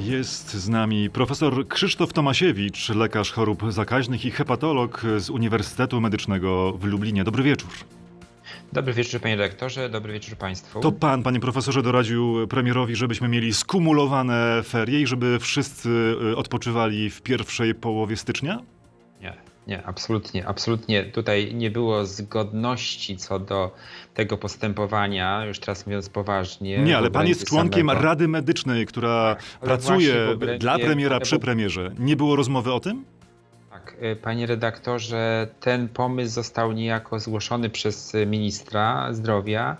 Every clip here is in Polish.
Jest z nami profesor Krzysztof Tomasiewicz, lekarz chorób zakaźnych i hepatolog z Uniwersytetu Medycznego w Lublinie. Dobry wieczór. Dobry wieczór, panie redaktorze, dobry wieczór państwu. To pan, panie profesorze, doradził premierowi, żebyśmy mieli skumulowane ferie i żeby wszyscy odpoczywali w pierwszej połowie stycznia? Nie, absolutnie. Tutaj nie było zgodności co do tego postępowania, już teraz mówiąc poważnie. Nie, ale pan jest członkiem Rady Medycznej, która pracuje dla premiera, przy premierze. Nie było rozmowy o tym? Tak, panie redaktorze, ten pomysł został niejako zgłoszony przez ministra zdrowia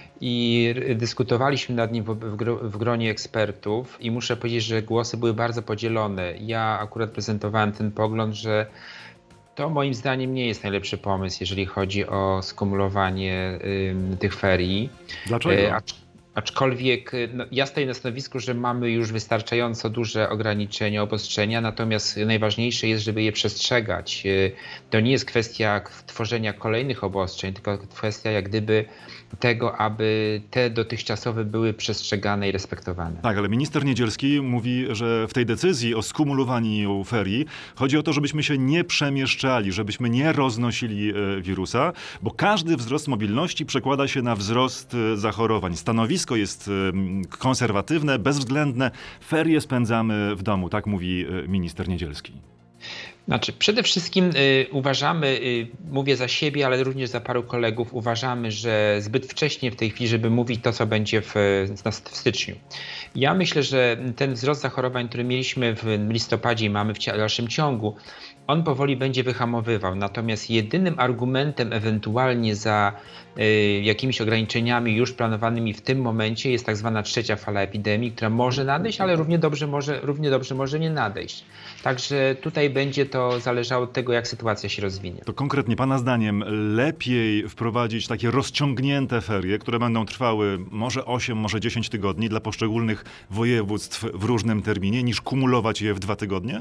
i dyskutowaliśmy nad nim w gronie ekspertów i muszę powiedzieć, że głosy były bardzo podzielone. Ja akurat prezentowałem ten pogląd, że to moim zdaniem nie jest najlepszy pomysł, jeżeli chodzi o skumulowanie tych ferii. Dlaczego? Aczkolwiek ja stoję na stanowisku, że mamy już wystarczająco duże ograniczenia, obostrzenia, natomiast najważniejsze jest, żeby je przestrzegać. To nie jest kwestia tworzenia kolejnych obostrzeń, tylko kwestia jak gdyby tego, aby te dotychczasowe były przestrzegane i respektowane. Tak, ale minister Niedzielski mówi, że w tej decyzji o skumulowaniu ferii chodzi o to, żebyśmy się nie przemieszczali, żebyśmy nie roznosili wirusa, bo każdy wzrost mobilności przekłada się na wzrost zachorowań. Stanowisko jest konserwatywne, bezwzględne. Ferie spędzamy w domu, tak mówi minister Niedzielski. Znaczy, przede wszystkim uważamy, mówię za siebie, ale również za paru kolegów, uważamy, że zbyt wcześnie w tej chwili, żeby mówić to, co będzie w styczniu. Ja myślę, że ten wzrost zachorowań, który mieliśmy w listopadzie i mamy w dalszym ciągu, on powoli będzie wyhamowywał. Natomiast jedynym argumentem ewentualnie za jakimiś ograniczeniami już planowanymi w tym momencie jest tak zwana trzecia fala epidemii, która może nadejść, ale równie dobrze może nie nadejść. Także tutaj będzie to zależało od tego, jak sytuacja się rozwinie. To konkretnie pana zdaniem lepiej wprowadzić takie rozciągnięte ferie, które będą trwały może 8, może 10 tygodni dla poszczególnych województw w różnym terminie, niż kumulować je w 2 tygodnie?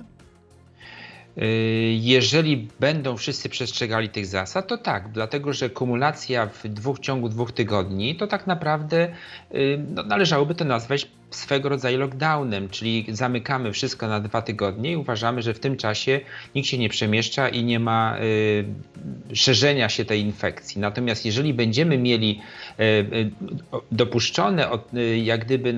Jeżeli będą wszyscy przestrzegali tych zasad, to tak, dlatego że kumulacja w ciągu 2 tygodni to tak naprawdę należałoby to nazwać swego rodzaju lockdownem, czyli zamykamy wszystko na 2 tygodnie i uważamy, że w tym czasie nikt się nie przemieszcza i nie ma szerzenia się tej infekcji. Natomiast jeżeli będziemy mieli dopuszczone jak gdyby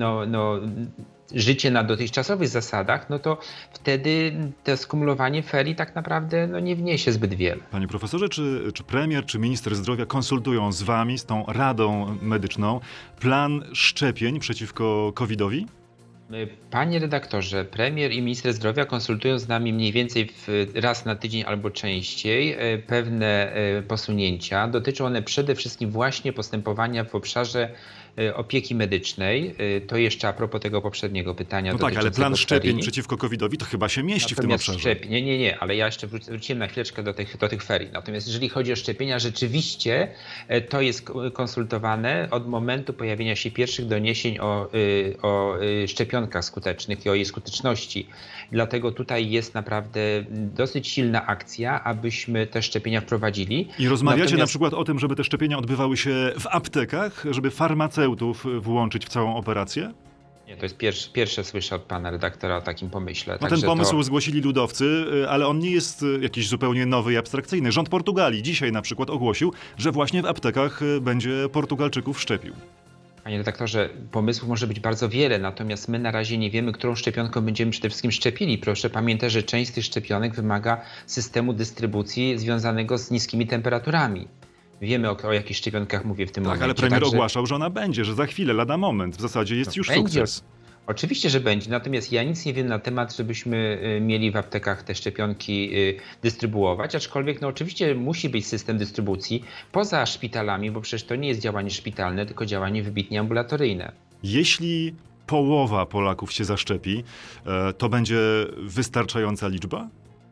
życie na dotychczasowych zasadach, no to wtedy to skumulowanie ferii tak naprawdę nie wniesie zbyt wiele. Panie profesorze, czy premier, czy minister zdrowia konsultują z wami, z tą Radą Medyczną, plan szczepień przeciwko COVID-owi? Panie redaktorze, premier i minister zdrowia konsultują z nami mniej więcej raz na tydzień albo częściej pewne posunięcia. Dotyczą one przede wszystkim właśnie postępowania w obszarze opieki medycznej. To jeszcze a propos tego poprzedniego pytania. No tak, ale plan szczepień przeciwko COVID-owi to chyba się mieści w tym obszarze. Nie, ale ja jeszcze wróciłem na chwileczkę do tych ferii. Natomiast jeżeli chodzi o szczepienia, rzeczywiście to jest konsultowane od momentu pojawienia się pierwszych doniesień o szczepionkach skutecznych i o jej skuteczności. Dlatego tutaj jest naprawdę dosyć silna akcja, abyśmy te szczepienia wprowadzili. I rozmawiacie na przykład o tym, żeby te szczepienia odbywały się w aptekach, żeby farmaceutów włączyć w całą operację? Nie, to jest pierwsze słyszę od pana redaktora o takim pomyśle. No ten pomysł zgłosili ludowcy, ale on nie jest jakiś zupełnie nowy i abstrakcyjny. Rząd Portugalii dzisiaj na przykład ogłosił, że właśnie w aptekach będzie Portugalczyków szczepił. Panie redaktorze, pomysłów może być bardzo wiele, natomiast my na razie nie wiemy, którą szczepionką będziemy przede wszystkim szczepili. Proszę pamiętać, że część z tych szczepionek wymaga systemu dystrybucji związanego z niskimi temperaturami. Wiemy o jakich szczepionkach mówię w tym momencie. Tak, ale premier ogłaszał, że ona będzie, że za chwilę, lada moment. W zasadzie jest już sukces. Oczywiście, że będzie, natomiast ja nic nie wiem na temat, żebyśmy mieli w aptekach te szczepionki dystrybuować, aczkolwiek oczywiście musi być system dystrybucji poza szpitalami, bo przecież to nie jest działanie szpitalne, tylko działanie wybitnie ambulatoryjne. Jeśli połowa Polaków się zaszczepi, to będzie wystarczająca liczba?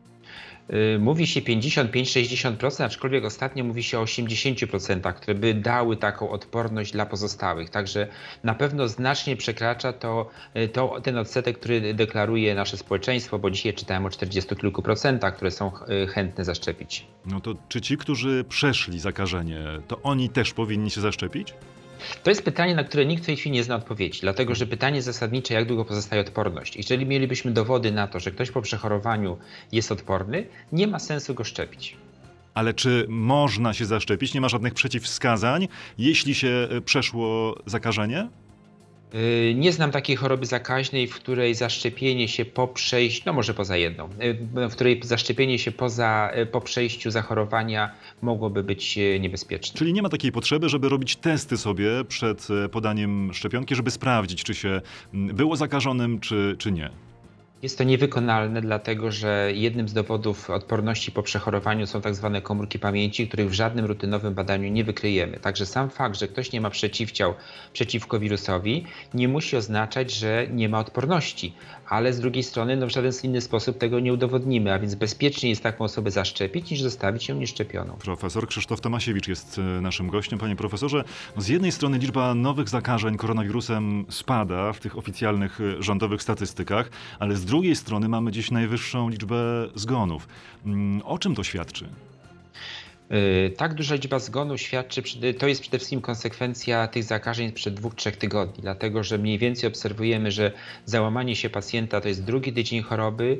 Mówi się 55-60%, aczkolwiek ostatnio mówi się o 80%, które by dały taką odporność dla pozostałych. Także na pewno znacznie przekracza to ten odsetek, który deklaruje nasze społeczeństwo, bo dzisiaj czytałem o 40 kilku procentach, które są chętne zaszczepić. No to czy ci, którzy przeszli zakażenie, to oni też powinni się zaszczepić? To jest pytanie, na które nikt w tej chwili nie zna odpowiedzi, dlatego że pytanie zasadnicze, jak długo pozostaje odporność. Jeżeli mielibyśmy dowody na to, że ktoś po przechorowaniu jest odporny, nie ma sensu go szczepić. Ale czy można się zaszczepić? Nie ma żadnych przeciwwskazań, jeśli się przeszło zakażenie? Nie znam takiej choroby zakaźnej, w której zaszczepienie się po przejściu, no może poza jedną, w której zaszczepienie się po przejściu zachorowania mogłoby być niebezpieczne. Czyli nie ma takiej potrzeby, żeby robić testy sobie przed podaniem szczepionki, żeby sprawdzić, czy się było zakażonym, czy nie. Jest to niewykonalne, dlatego że jednym z dowodów odporności po przechorowaniu są tak zwane komórki pamięci, których w żadnym rutynowym badaniu nie wykryjemy. Także sam fakt, że ktoś nie ma przeciwciał przeciwko wirusowi, nie musi oznaczać, że nie ma odporności. Ale z drugiej strony w żaden inny sposób tego nie udowodnimy, a więc bezpiecznie jest taką osobę zaszczepić, niż zostawić ją nieszczepioną. Profesor Krzysztof Tomasiewicz jest naszym gościem. Panie profesorze, z jednej strony liczba nowych zakażeń koronawirusem spada w tych oficjalnych rządowych statystykach, ale z drugiej strony mamy dziś najwyższą liczbę zgonów. O czym to świadczy? Tak duża liczba zgonów to jest przede wszystkim konsekwencja tych zakażeń sprzed 2-3 tygodni, dlatego że mniej więcej obserwujemy, że załamanie się pacjenta to jest drugi tydzień choroby,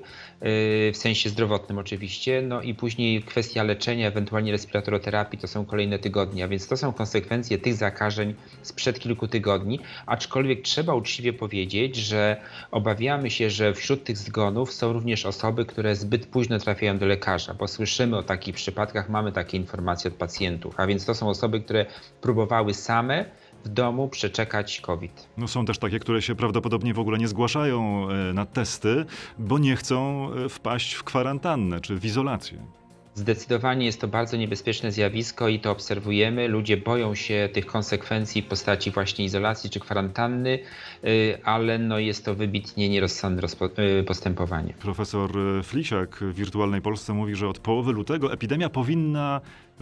w sensie zdrowotnym oczywiście, no i później kwestia leczenia, ewentualnie respiratoroterapii to są kolejne tygodnie, a więc to są konsekwencje tych zakażeń sprzed kilku tygodni, aczkolwiek trzeba uczciwie powiedzieć, że obawiamy się, że wśród tych zgonów są również osoby, które zbyt późno trafiają do lekarza, bo słyszymy o takich przypadkach, mamy takie informacje od pacjentów, a więc to są osoby, które próbowały same w domu przeczekać COVID. No są też takie, które się prawdopodobnie w ogóle nie zgłaszają na testy, bo nie chcą wpaść w kwarantannę czy w izolację. Zdecydowanie jest to bardzo niebezpieczne zjawisko i to obserwujemy. Ludzie boją się tych konsekwencji w postaci właśnie izolacji czy kwarantanny, ale no jest to wybitnie nierozsądne postępowanie. Profesor Flisiak w Wirtualnej Polsce mówi, że od połowy lutego epidemia powinna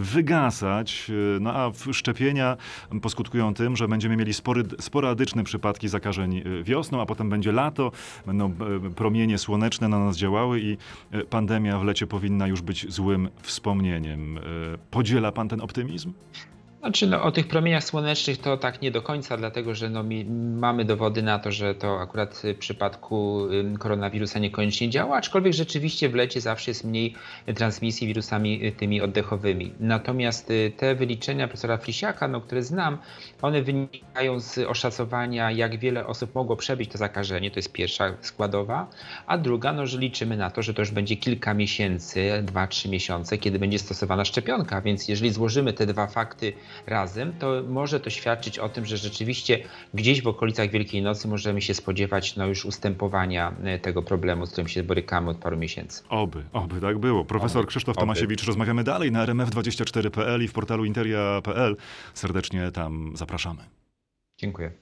wygasać, no a szczepienia poskutkują tym, że będziemy mieli sporadyczne przypadki zakażeń wiosną, a potem będzie lato, będą promienie słoneczne na nas działały i pandemia w lecie powinna już być złym wspomnieniem. Podziela pan ten optymizm? Znaczy, o tych promieniach słonecznych to tak nie do końca, dlatego że mamy dowody na to, że to akurat w przypadku koronawirusa niekoniecznie działa, aczkolwiek rzeczywiście w lecie zawsze jest mniej transmisji wirusami tymi oddechowymi. Natomiast te wyliczenia profesora Flisiaka, które znam, one wynikają z oszacowania, jak wiele osób mogło przebyć to zakażenie, to jest pierwsza składowa, a druga, że liczymy na to, że to już będzie kilka miesięcy, 2-3 miesiące, kiedy będzie stosowana szczepionka, więc jeżeli złożymy te dwa fakty razem, to może to świadczyć o tym, że rzeczywiście gdzieś w okolicach Wielkiej Nocy możemy się spodziewać już ustępowania tego problemu, z którym się borykamy od paru miesięcy. Oby tak było. Profesor Krzysztof Tomasiewicz, rozmawiamy dalej na rmf24.pl i w portalu interia.pl. Serdecznie tam zapraszamy. Dziękuję.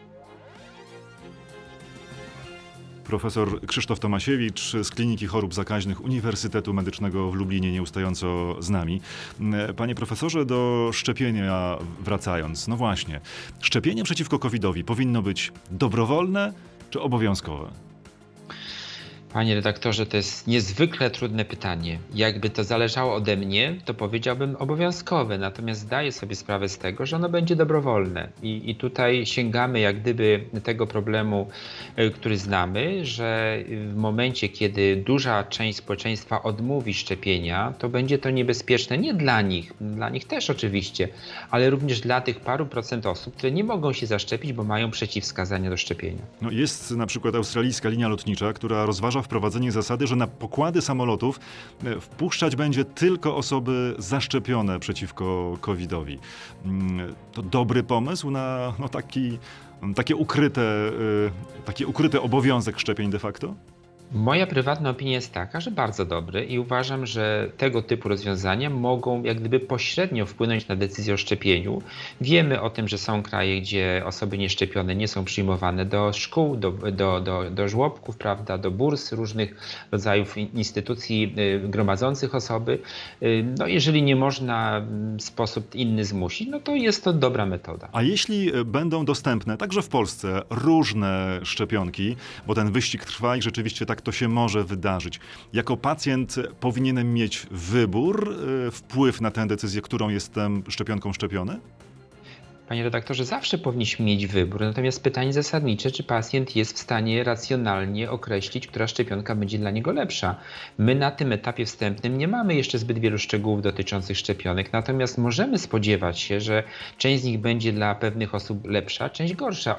Profesor Krzysztof Tomasiewicz z Kliniki Chorób Zakaźnych Uniwersytetu Medycznego w Lublinie nieustająco z nami. Panie profesorze, do szczepienia wracając. No właśnie, szczepienie przeciwko COVID-owi powinno być dobrowolne czy obowiązkowe? Panie redaktorze, to jest niezwykle trudne pytanie. Jakby to zależało ode mnie, to powiedziałbym obowiązkowe, natomiast zdaję sobie sprawę z tego, że ono będzie dobrowolne. I tutaj sięgamy jak gdyby tego problemu, który znamy, że w momencie, kiedy duża część społeczeństwa odmówi szczepienia, to będzie to niebezpieczne nie dla nich też oczywiście, ale również dla tych paru procent osób, które nie mogą się zaszczepić, bo mają przeciwwskazania do szczepienia. No jest na przykład australijska linia lotnicza, która rozważa wprowadzenie zasady, że na pokłady samolotów wpuszczać będzie tylko osoby zaszczepione przeciwko COVID-owi. To dobry pomysł na taki ukryty obowiązek szczepień de facto? Moja prywatna opinia jest taka, że bardzo dobry i uważam, że tego typu rozwiązania mogą jak gdyby pośrednio wpłynąć na decyzję o szczepieniu. Wiemy o tym, że są kraje, gdzie osoby nieszczepione nie są przyjmowane do szkół, do żłobków, prawda, do burs, różnych rodzajów instytucji gromadzących osoby. No, jeżeli nie można w sposób inny zmusić, no to jest to dobra metoda. A jeśli będą dostępne także w Polsce różne szczepionki, bo ten wyścig trwa i rzeczywiście tak to się może wydarzyć. Jako pacjent powinienem mieć wybór, wpływ na tę decyzję, którą jestem szczepionką szczepiony? Panie redaktorze, zawsze powinniśmy mieć wybór, natomiast pytanie zasadnicze, czy pacjent jest w stanie racjonalnie określić, która szczepionka będzie dla niego lepsza. My na tym etapie wstępnym nie mamy jeszcze zbyt wielu szczegółów dotyczących szczepionek, natomiast możemy spodziewać się, że część z nich będzie dla pewnych osób lepsza, część gorsza.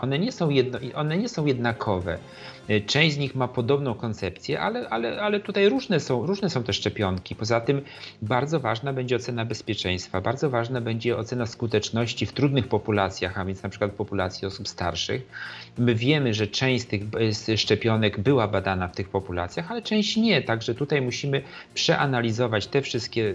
One nie są jednakowe. Część z nich ma podobną koncepcję, ale tutaj różne są te szczepionki. Poza tym bardzo ważna będzie ocena bezpieczeństwa, bardzo ważna będzie ocena skuteczności w trudnych populacjach, a więc na przykład populacji osób starszych. My wiemy, że część z tych szczepionek była badana w tych populacjach, ale część nie. Także tutaj musimy przeanalizować te wszystkie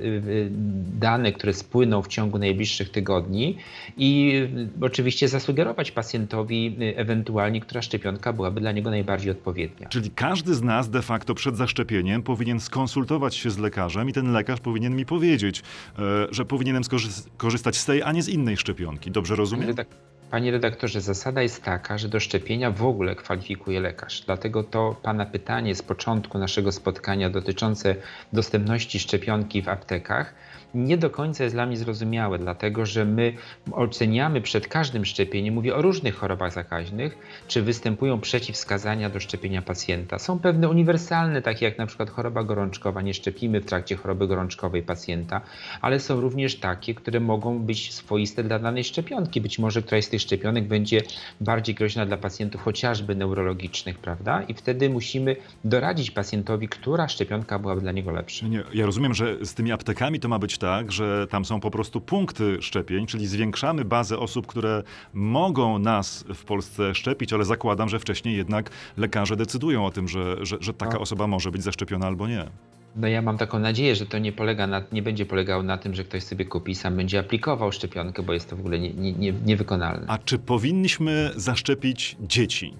dane, które spłyną w ciągu najbliższych tygodni i oczywiście zasugerować pacjentowi ewentualnie, która szczepionka byłaby dla niego najbardziej odpowiednia. Czyli każdy z nas de facto przed zaszczepieniem powinien skonsultować się z lekarzem i ten lekarz powinien mi powiedzieć, że powinienem korzystać z tej, a nie z innej szczepionki. Dobrze rozumiem? Panie redaktorze, zasada jest taka, że do szczepienia w ogóle kwalifikuje lekarz. Dlatego to pana pytanie z początku naszego spotkania dotyczące dostępności szczepionki w aptekach nie do końca jest dla mnie zrozumiałe, dlatego że my oceniamy przed każdym szczepieniem, mówię o różnych chorobach zakaźnych, czy występują przeciwwskazania do szczepienia pacjenta. Są pewne uniwersalne, takie jak na przykład choroba gorączkowa, nie szczepimy w trakcie choroby gorączkowej pacjenta, ale są również takie, które mogą być swoiste dla danej szczepionki. Być może któraś z tych szczepionek będzie bardziej groźna dla pacjentów chociażby neurologicznych, prawda? I wtedy musimy doradzić pacjentowi, która szczepionka byłaby dla niego lepsza. Nie, ja rozumiem, że z tymi aptekami to ma być tak, że tam są po prostu punkty szczepień, czyli zwiększamy bazę osób, które mogą nas w Polsce szczepić, ale zakładam, że wcześniej jednak lekarze decydują o tym, że taka osoba może być zaszczepiona albo nie. No ja mam taką nadzieję, że to nie będzie polegało na tym, że ktoś sobie kupi i sam będzie aplikował szczepionkę, bo jest to w ogóle niewykonalne. A czy powinniśmy zaszczepić dzieci?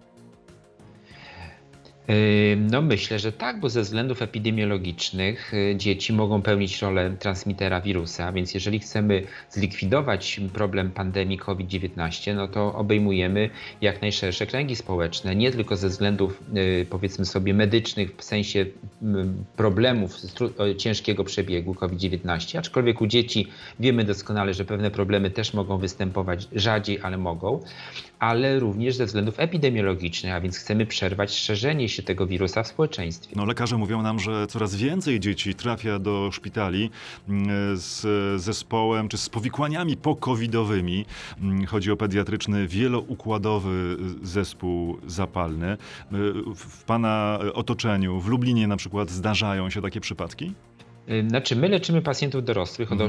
No myślę, że tak, bo ze względów epidemiologicznych dzieci mogą pełnić rolę transmitera wirusa, więc jeżeli chcemy zlikwidować problem pandemii COVID-19, no to obejmujemy jak najszersze kręgi społeczne, nie tylko ze względów powiedzmy sobie medycznych w sensie problemów ciężkiego przebiegu COVID-19, aczkolwiek u dzieci wiemy doskonale, że pewne problemy też mogą występować rzadziej, ale mogą, ale również ze względów epidemiologicznych, a więc chcemy przerwać szerzenie się tego wirusa w społeczeństwie. No, lekarze mówią nam, że coraz więcej dzieci trafia do szpitali z zespołem czy z powikłaniami po-covidowymi. Chodzi o pediatryczny, wieloukładowy zespół zapalny. W pana otoczeniu, w Lublinie na przykład, zdarzają się takie przypadki? Znaczy, my leczymy pacjentów dorosłych od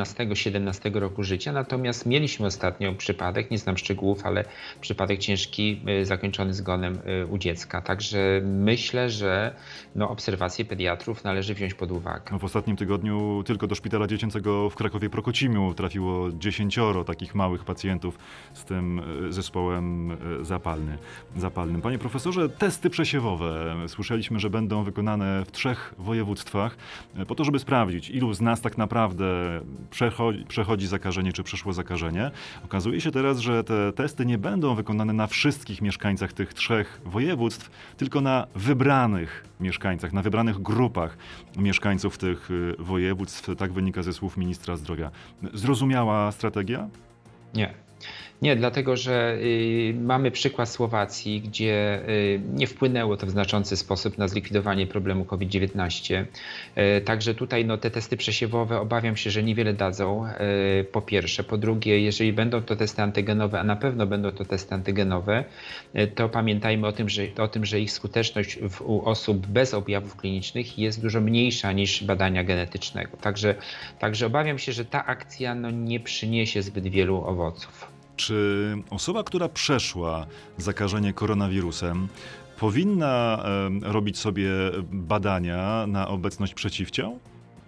18-17 roku życia, natomiast mieliśmy ostatnio przypadek, nie znam szczegółów, ale przypadek ciężki zakończony zgonem u dziecka. Także myślę, że obserwacje pediatrów należy wziąć pod uwagę. W ostatnim tygodniu tylko do szpitala dziecięcego w Krakowie-Prokocimiu trafiło 10 takich małych pacjentów z tym zespołem zapalnym. Panie profesorze, testy przesiewowe. Słyszeliśmy, że będą wykonane w 3 województwach. Po to, żeby sprawdzić, ilu z nas tak naprawdę przechodzi zakażenie, czy przeszło zakażenie. Okazuje się teraz, że te testy nie będą wykonane na wszystkich mieszkańcach tych 3 województw, tylko na wybranych mieszkańcach, na wybranych grupach mieszkańców tych województw. Tak wynika ze słów ministra zdrowia. Zrozumiała strategia? Nie. Nie, dlatego że mamy przykład Słowacji, gdzie nie wpłynęło to w znaczący sposób na zlikwidowanie problemu COVID-19. Także tutaj te testy przesiewowe obawiam się, że niewiele dadzą, po pierwsze. Po drugie, jeżeli będą to testy antygenowe, a na pewno będą to testy antygenowe, to pamiętajmy o tym, że ich skuteczność u osób bez objawów klinicznych jest dużo mniejsza niż badania genetycznego. Także obawiam się, że ta akcja nie przyniesie zbyt wielu owoców. Czy osoba, która przeszła zakażenie koronawirusem, powinna robić sobie badania na obecność przeciwciał?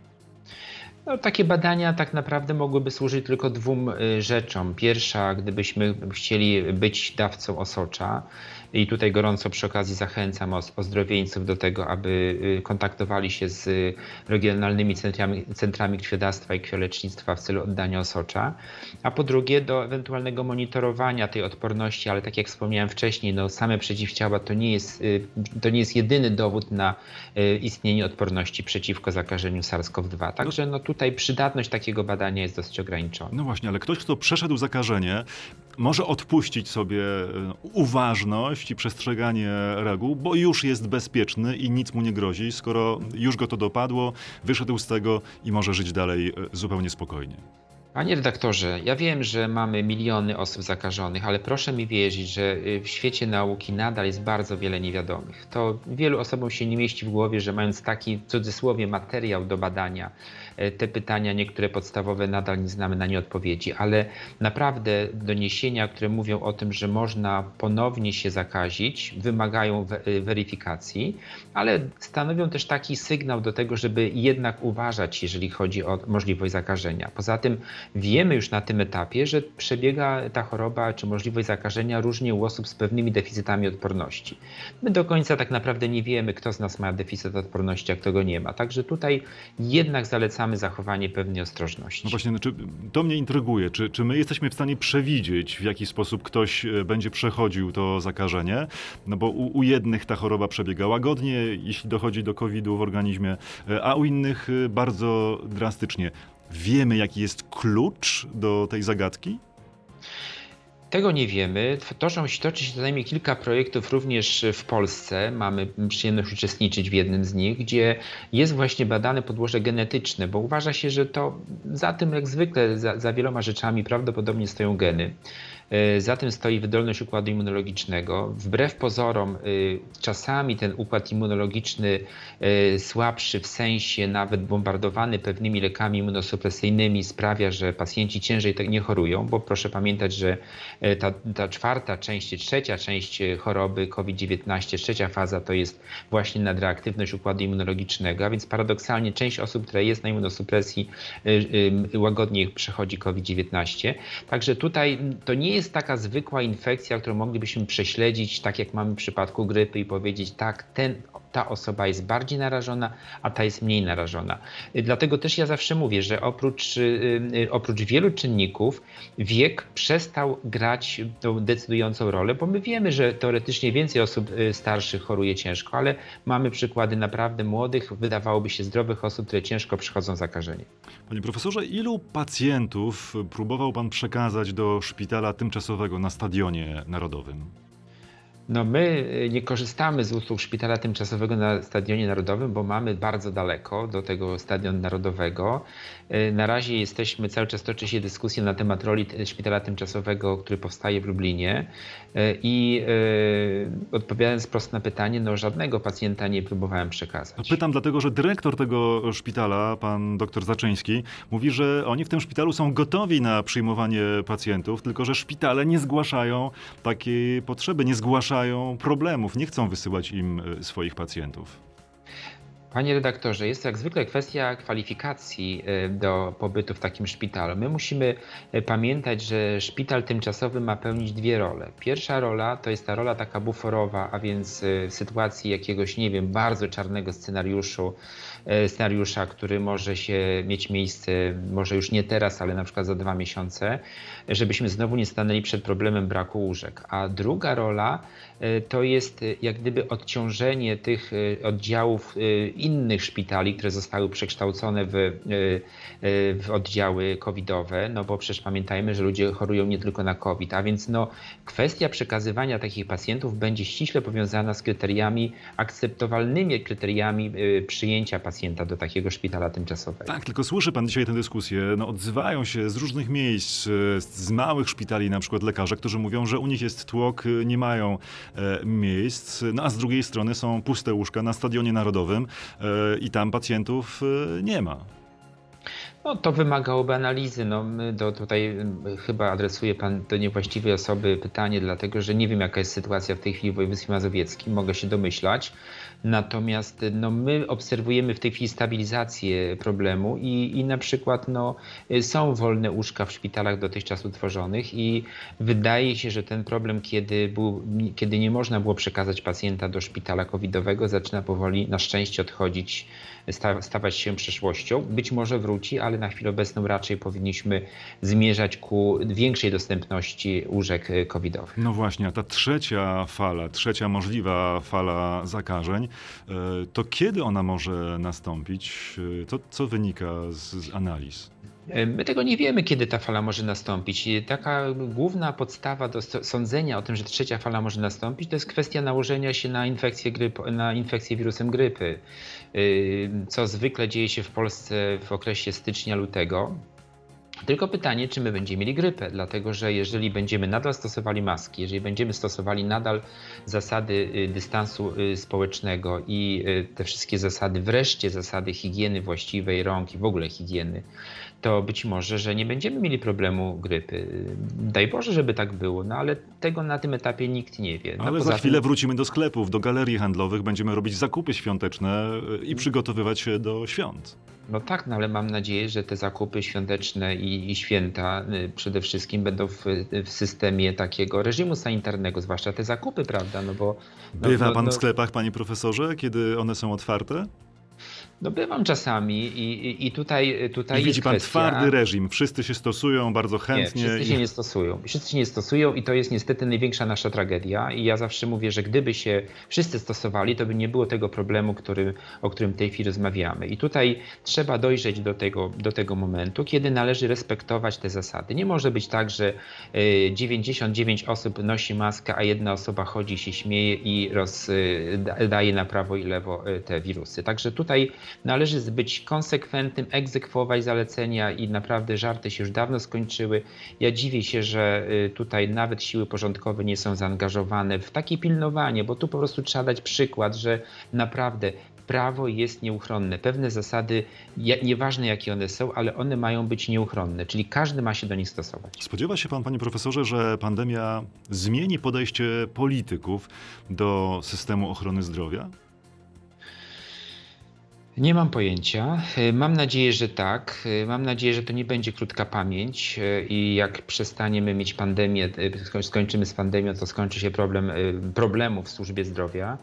Takie badania tak naprawdę mogłyby służyć tylko 2 rzeczom. Pierwsza, gdybyśmy chcieli być dawcą osocza, I tutaj gorąco przy okazji zachęcam ozdrowieńców do tego, aby kontaktowali się z regionalnymi centrami krwiodawstwa i krwiolecznictwa w celu oddania osocza. A po drugie do ewentualnego monitorowania tej odporności, ale tak jak wspomniałem wcześniej, no same przeciwciała to nie jest jedyny dowód na istnienie odporności przeciwko zakażeniu SARS-CoV-2. Także no tutaj przydatność takiego badania jest dosyć ograniczona. No właśnie, ale ktoś, kto przeszedł zakażenie, może odpuścić sobie uważność i przestrzeganie reguł, bo już jest bezpieczny i nic mu nie grozi, skoro już go to dopadło, wyszedł z tego i może żyć dalej zupełnie spokojnie. Panie redaktorze, ja wiem, że mamy miliony osób zakażonych, ale proszę mi wierzyć, że w świecie nauki nadal jest bardzo wiele niewiadomych. To wielu osobom się nie mieści w głowie, że mając taki, w cudzysłowie, materiał do badania, te pytania niektóre podstawowe nadal nie znamy na nie odpowiedzi, ale naprawdę doniesienia, które mówią o tym, że można ponownie się zakazić, wymagają weryfikacji, ale stanowią też taki sygnał do tego, żeby jednak uważać, jeżeli chodzi o możliwość zakażenia. Poza tym wiemy już na tym etapie, że przebiega ta choroba czy możliwość zakażenia różnie u osób z pewnymi deficytami odporności. My do końca tak naprawdę nie wiemy, kto z nas ma deficyt odporności, a kto go nie ma. Także tutaj jednak zalecamy zachowanie pewnej ostrożności. No właśnie, znaczy, to mnie intryguje. Czy my jesteśmy w stanie przewidzieć, w jaki sposób ktoś będzie przechodził to zakażenie? No bo u jednych ta choroba przebiega łagodnie, jeśli dochodzi do COVID-u w organizmie, a u innych bardzo drastycznie. Wiemy, jaki jest klucz do tej zagadki? Tego nie wiemy. Toczy się co najmniej kilka projektów również w Polsce. Mamy przyjemność uczestniczyć w jednym z nich, gdzie jest właśnie badane podłoże genetyczne, bo uważa się, że to za tym jak zwykle, za wieloma rzeczami prawdopodobnie stoją geny. Za tym stoi wydolność układu immunologicznego. Wbrew pozorom czasami ten układ immunologiczny słabszy, w sensie nawet bombardowany pewnymi lekami immunosupresyjnymi sprawia, że pacjenci ciężej tak nie chorują, bo proszę pamiętać, że ta czwarta część, trzecia część choroby COVID-19, trzecia faza to jest właśnie nadreaktywność układu immunologicznego, a więc paradoksalnie część osób, która jest na immunosupresji łagodniej przechodzi COVID-19. Także tutaj to nie jest taka zwykła infekcja, którą moglibyśmy prześledzić, tak jak mamy w przypadku grypy i powiedzieć, tak, ta osoba jest bardziej narażona, a ta jest mniej narażona. Dlatego też ja zawsze mówię, że oprócz wielu czynników wiek przestał grać tą decydującą rolę, bo my wiemy, że teoretycznie więcej osób starszych choruje ciężko, ale mamy przykłady naprawdę młodych, wydawałoby się zdrowych osób, które ciężko przechodzą zakażenie. Panie profesorze, ilu pacjentów próbował pan przekazać do szpitala tymczasowego na Stadionie Narodowym? No my nie korzystamy z usług szpitala tymczasowego na Stadionie Narodowym, bo mamy bardzo daleko do tego Stadionu Narodowego. Na razie cały czas toczy się dyskusja na temat roli szpitala tymczasowego, który powstaje w Lublinie i odpowiadając prosto na pytanie, no żadnego pacjenta nie próbowałem przekazać. Pytam dlatego, że dyrektor tego szpitala, pan dr Zaczyński, mówi, że oni w tym szpitalu są gotowi na przyjmowanie pacjentów, tylko że szpitale nie zgłaszają takiej potrzeby, nie zgłaszają problemów, nie chcą wysyłać im swoich pacjentów. Panie redaktorze, jest to jak zwykle kwestia kwalifikacji do pobytu w takim szpitalu. My musimy pamiętać, że szpital tymczasowy ma pełnić dwie role. Pierwsza rola to jest ta rola taka buforowa, a więc w sytuacji jakiegoś, nie wiem, bardzo czarnego scenariusza, który może mieć miejsce, może już nie teraz, ale na przykład za 2 miesiące, żebyśmy znowu nie stanęli przed problemem braku łóżek. A druga rola to jest jak gdyby odciążenie tych oddziałów innych szpitali, które zostały przekształcone w oddziały covidowe, no bo przecież pamiętajmy, że ludzie chorują nie tylko na COVID, a więc no, kwestia przekazywania takich pacjentów będzie ściśle powiązana z akceptowalnymi kryteriami przyjęcia pacjenta do takiego szpitala tymczasowego. Tak, tylko słyszy pan dzisiaj tę dyskusję, no odzywają się z różnych miejsc, z małych szpitali, na przykład lekarze, którzy mówią, że u nich jest tłok, nie mają miejsc, no a z drugiej strony są puste łóżka na Stadionie Narodowym i tam pacjentów nie ma. No, to wymagałoby analizy. No, tutaj chyba adresuje pan do niewłaściwej osoby pytanie, dlatego że nie wiem, jaka jest sytuacja w tej chwili w województwie mazowieckim, mogę się domyślać. Natomiast no, my obserwujemy w tej chwili stabilizację problemu i na przykład no, są wolne łóżka w szpitalach dotychczas utworzonych i wydaje się, że ten problem, kiedy nie można było przekazać pacjenta do szpitala covidowego, zaczyna powoli na szczęście odchodzić, stawać się przeszłością. Być może wróci, ale na chwilę obecną raczej powinniśmy zmierzać ku większej dostępności łóżek covidowych. No właśnie, a ta trzecia możliwa fala zakażeń, to kiedy ona może nastąpić? To co wynika z analiz? My tego nie wiemy, kiedy ta fala może nastąpić. Taka główna podstawa do sądzenia o tym, że trzecia fala może nastąpić, to jest kwestia nałożenia się na infekcję wirusem grypy, co zwykle dzieje się w Polsce w okresie stycznia-lutego. Tylko pytanie, czy my będziemy mieli grypę, dlatego że jeżeli będziemy nadal stosowali maski, jeżeli będziemy stosowali nadal zasady dystansu społecznego i te wszystkie zasady, wreszcie zasady higieny właściwej rąk i w ogóle higieny, to być może, że nie będziemy mieli problemu grypy. Daj Boże, żeby tak było, no ale tego na tym etapie nikt nie wie. No, ale za chwilę wrócimy do sklepów, do galerii handlowych, będziemy robić zakupy świąteczne i przygotowywać się do świąt. No tak, no ale mam nadzieję, że te zakupy świąteczne i święta przede wszystkim będą w systemie takiego reżimu sanitarnego, zwłaszcza te zakupy, prawda? No bo, Bywa pan w sklepach, panie profesorze, kiedy one są otwarte? No bywam czasami i tutaj I widzi pan kwestia, twardy reżim, wszyscy się stosują bardzo chętnie. Nie, wszyscy się nie stosują. Wszyscy się nie stosują i to jest niestety największa nasza tragedia. I ja zawsze mówię, że gdyby się wszyscy stosowali, to by nie było tego problemu, o którym w tej chwili rozmawiamy. I tutaj trzeba dojrzeć do tego momentu, kiedy należy respektować te zasady. Nie może być tak, że 99 osób nosi maskę, a jedna osoba chodzi, się śmieje i daje na prawo i lewo te wirusy. Także tutaj należy być konsekwentnym, egzekwować zalecenia i naprawdę żarty się już dawno skończyły. Ja dziwię się, że tutaj nawet siły porządkowe nie są zaangażowane w takie pilnowanie, bo tu po prostu trzeba dać przykład, że naprawdę prawo jest nieuchronne. Pewne zasady, nieważne jakie one są, ale one mają być nieuchronne, czyli każdy ma się do nich stosować. Spodziewa się pan, panie profesorze, że pandemia zmieni podejście polityków do systemu ochrony zdrowia? Nie mam pojęcia. Mam nadzieję, że tak. Mam nadzieję, że to nie będzie krótka pamięć i jak przestaniemy mieć pandemię, skończymy z pandemią, to skończy się problemów w służbie zdrowia.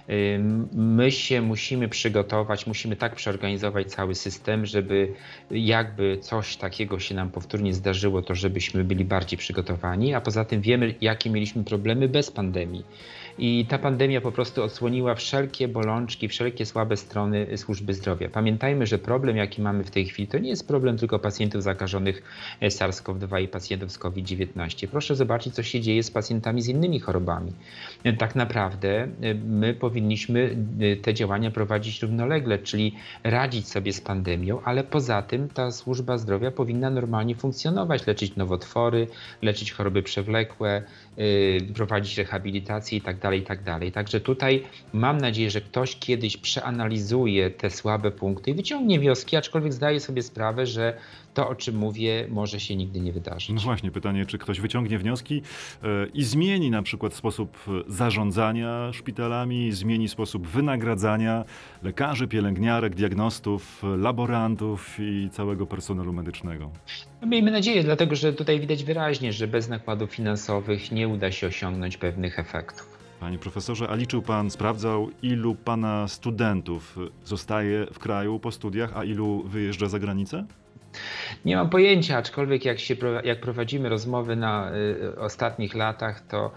My się musimy przygotować, musimy tak przeorganizować cały system, żeby jakby coś takiego się nam powtórnie zdarzyło, to żebyśmy byli bardziej przygotowani, a poza tym wiemy, jakie mieliśmy problemy bez pandemii. I ta pandemia po prostu odsłoniła wszelkie bolączki, wszelkie słabe strony służby zdrowia. Pamiętajmy, że problem, jaki mamy w tej chwili, to nie jest problem tylko pacjentów zakażonych SARS-CoV-2 i pacjentów z COVID-19. Proszę zobaczyć, co się dzieje z pacjentami z innymi chorobami. Tak naprawdę my powinniśmy te działania prowadzić równolegle, czyli radzić sobie z pandemią, ale poza tym ta służba zdrowia powinna normalnie funkcjonować, leczyć nowotwory, leczyć choroby przewlekłe, prowadzić rehabilitację itd. Także tutaj mam nadzieję, że ktoś kiedyś przeanalizuje te słabe punkty i wyciągnie wnioski, aczkolwiek zdaje sobie sprawę, że to, o czym mówię, może się nigdy nie wydarzyć. No właśnie, pytanie, czy ktoś wyciągnie wnioski i zmieni na przykład sposób zarządzania szpitalami, zmieni sposób wynagradzania lekarzy, pielęgniarek, diagnostów, laborantów i całego personelu medycznego. No, miejmy nadzieję, dlatego że tutaj widać wyraźnie, że bez nakładów finansowych nie uda się osiągnąć pewnych efektów. Panie profesorze, a liczył pan, sprawdzał, ilu pana studentów zostaje w kraju po studiach, a ilu wyjeżdża za granicę? Nie mam pojęcia, aczkolwiek jak prowadzimy rozmowy na ostatnich latach, to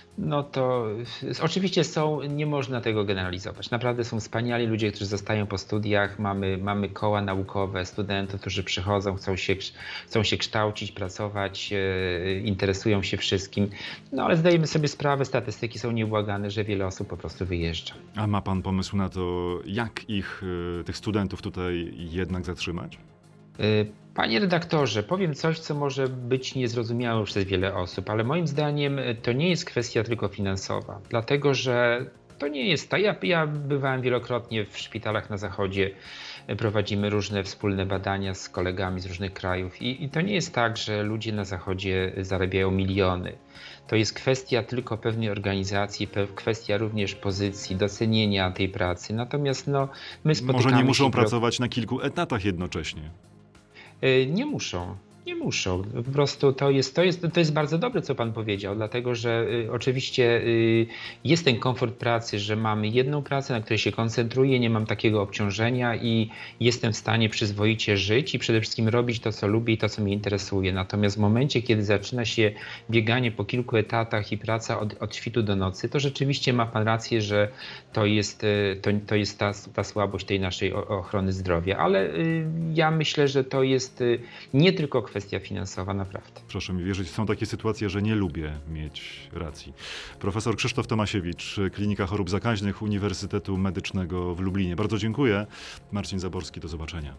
oczywiście nie można tego generalizować. Naprawdę są wspaniali ludzie, którzy zostają po studiach, mamy koła naukowe, studentów, którzy przychodzą, chcą się kształcić, pracować, interesują się wszystkim. No ale zdajemy sobie sprawę, statystyki są nieubłagane, że wiele osób po prostu wyjeżdża. A ma pan pomysł na to, jak tych studentów tutaj jednak zatrzymać? Panie redaktorze, powiem coś, co może być niezrozumiałe przez wiele osób, ale moim zdaniem to nie jest kwestia tylko finansowa, dlatego że To nie jest tak. Ja bywałem wielokrotnie w szpitalach na zachodzie, prowadzimy różne wspólne badania z kolegami z różnych krajów i to nie jest tak, że ludzie na zachodzie zarabiają miliony. To jest kwestia tylko pewnej organizacji, kwestia również pozycji, docenienia tej pracy. Natomiast my spotykamy Może nie muszą się pracować na kilku etatach jednocześnie. Nie muszą. Nie muszą. Po prostu to jest bardzo dobre, co pan powiedział, dlatego że oczywiście jest ten komfort pracy, że mamy jedną pracę, na której się koncentruję, nie mam takiego obciążenia i jestem w stanie przyzwoicie żyć i przede wszystkim robić to, co lubię i to, co mnie interesuje. Natomiast w momencie, kiedy zaczyna się bieganie po kilku etatach i praca od świtu do nocy, to rzeczywiście ma pan rację, że to jest ta słabość tej naszej ochrony zdrowia. Ale ja myślę, że to jest nie tylko kwestia finansowa, naprawdę. Proszę mi wierzyć, są takie sytuacje, że nie lubię mieć racji. Profesor Krzysztof Tomasiewicz, Klinika Chorób Zakaźnych Uniwersytetu Medycznego w Lublinie. Bardzo dziękuję. Marcin Zaborski, do zobaczenia.